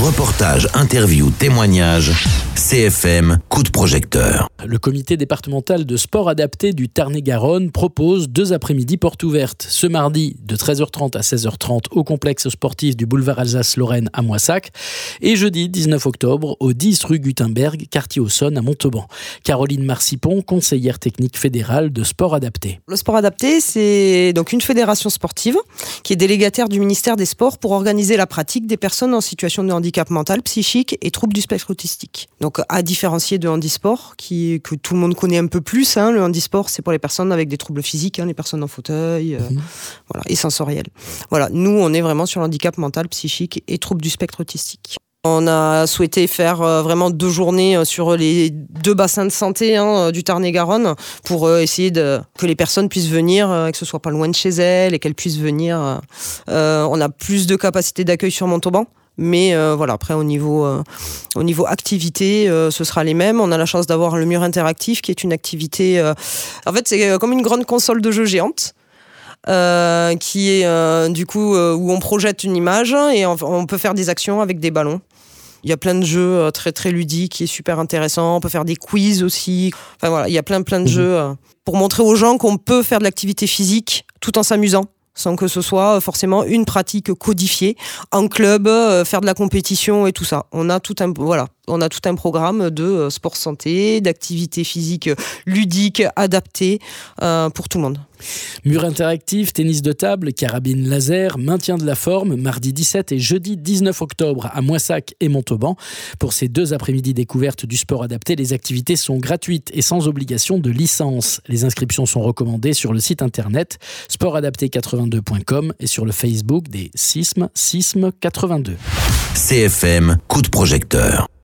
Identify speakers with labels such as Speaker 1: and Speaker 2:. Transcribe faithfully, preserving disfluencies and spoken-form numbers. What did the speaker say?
Speaker 1: Reportages, interviews, témoignages, C F M, coup de projecteur.
Speaker 2: Le comité départemental de sport adapté du Tarn-et-Garonne propose deux après-midi portes ouvertes. Ce mardi, de treize heures trente à seize heures trente au complexe sportif du boulevard Alsace-Lorraine à Moissac et jeudi dix-neuf octobre au dix rue Gutenberg, quartier Auxonne à Montauban. Caroline Marcipon, conseillère technique fédérale de sport adapté.
Speaker 3: Le sport adapté, c'est donc une fédération sportive qui est délégataire du ministère des Sports pour organiser la pratique des personnes en situation de handicap mental, psychique et troubles du spectre autistique. Donc à différencier de handisport, qui, que tout le monde connaît un peu plus, hein, le handisport c'est pour les personnes avec des troubles physiques, hein, les personnes en fauteuil, euh, mmh. voilà, et sensoriels. Voilà, nous on est vraiment sur le handicap mental, psychique et troubles du spectre autistique. On a souhaité faire euh, vraiment deux journées euh, sur les deux bassins de santé hein, du Tarn-et-Garonne pour euh, essayer de, que les personnes puissent venir, euh, que ce soit pas loin de chez elles et qu'elles puissent venir. Euh, euh, on a plus de capacité d'accueil sur Montauban. Mais euh, voilà, après au niveau, euh, au niveau activité, euh, ce sera les mêmes. On a la chance d'avoir le mur interactif qui est une activité... Euh, en fait, c'est comme une grande console de jeu géante. Euh, qui est euh, du coup euh, où on projette une image et on, on peut faire des actions avec des ballons. Il y a plein de jeux euh, très très ludiques qui est super intéressant. On peut faire des quiz aussi. Enfin voilà, il y a plein plein de mmh. jeux euh, pour montrer aux gens qu'on peut faire de l'activité physique tout en s'amusant, sans que ce soit forcément une pratique codifiée en club, euh, faire de la compétition et tout ça. On a tout un voilà, on a tout un programme de euh, sport santé, d'activité physique ludique adaptée euh, pour tout le monde.
Speaker 2: Mur interactif, tennis de table, carabine laser, maintien de la forme, mardi dix-sept et jeudi dix-neuf octobre à Moissac et Montauban. Pour ces deux après-midi découvertes du sport adapté, les activités sont gratuites et sans obligation de licence. Les inscriptions sont recommandées sur le site internet sport adapté quatre-vingt-deux point com et sur le Facebook des C I S M, C I S M quatre-vingt-deux.
Speaker 1: C F M, coup de projecteur.